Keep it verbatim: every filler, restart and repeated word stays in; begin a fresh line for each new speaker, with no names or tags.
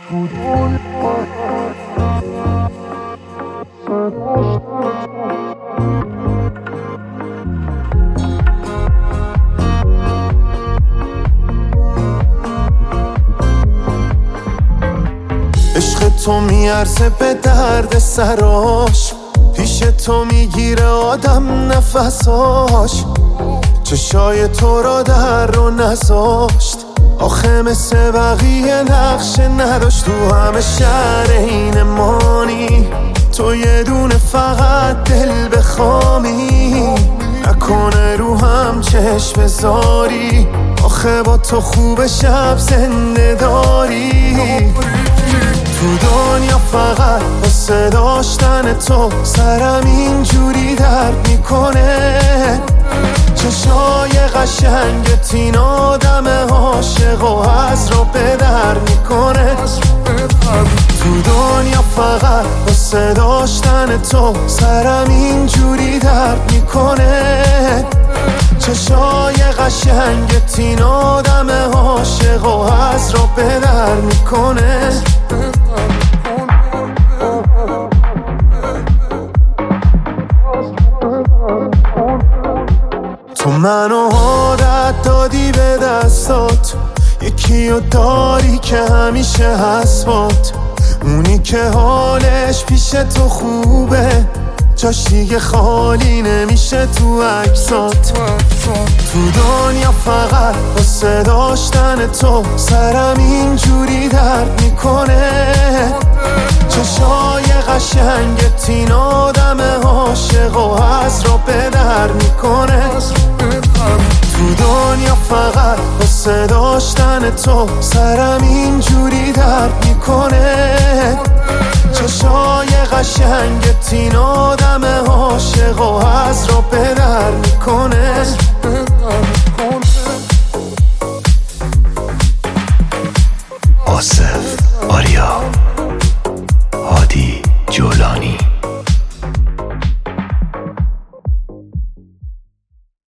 عشق تو میارزه به درد سراش، پیش تو میگیره آدم نفساش. چشای تو را در رو نذاشت، آخه مثل بقیه نقشه نداشت. تو همه شهر این مانی، تو یه دونه فقط دل بخوامی. نکنه رو هم چشم بذاری، آخه با تو خوب شب زنده داری. تو دنیا فقط واسه داشتن تو سرم اینجوری درد میکنه. چشای قشنگت این آدم عاشق و از رو به در میکنه. تو دنیا فقط واسه داشتن تو سرم اینجوری درد میکنه. چشای قشنگت این آدم عاشق و از رو به در میکنه. تو منو عادت دادی به دستات، یکی رو داری که همیشه هست بات. اونی که حالش پیش تو خوبه، جاش دیگه خالی نمیشه تو عکسات. تو دنیا فقط واسه داشتن تو سرم اینجوری درد میکنه. چشای قشنگت این آدم عاشق و از رو به در میکنه. تو دنیا فقط واسه داشتن تو سرم اینجوری درد میکنه. چشای قشنگت این آدم عاشق و از رو به در میکنه.
آصف آریا، هادی جولانی.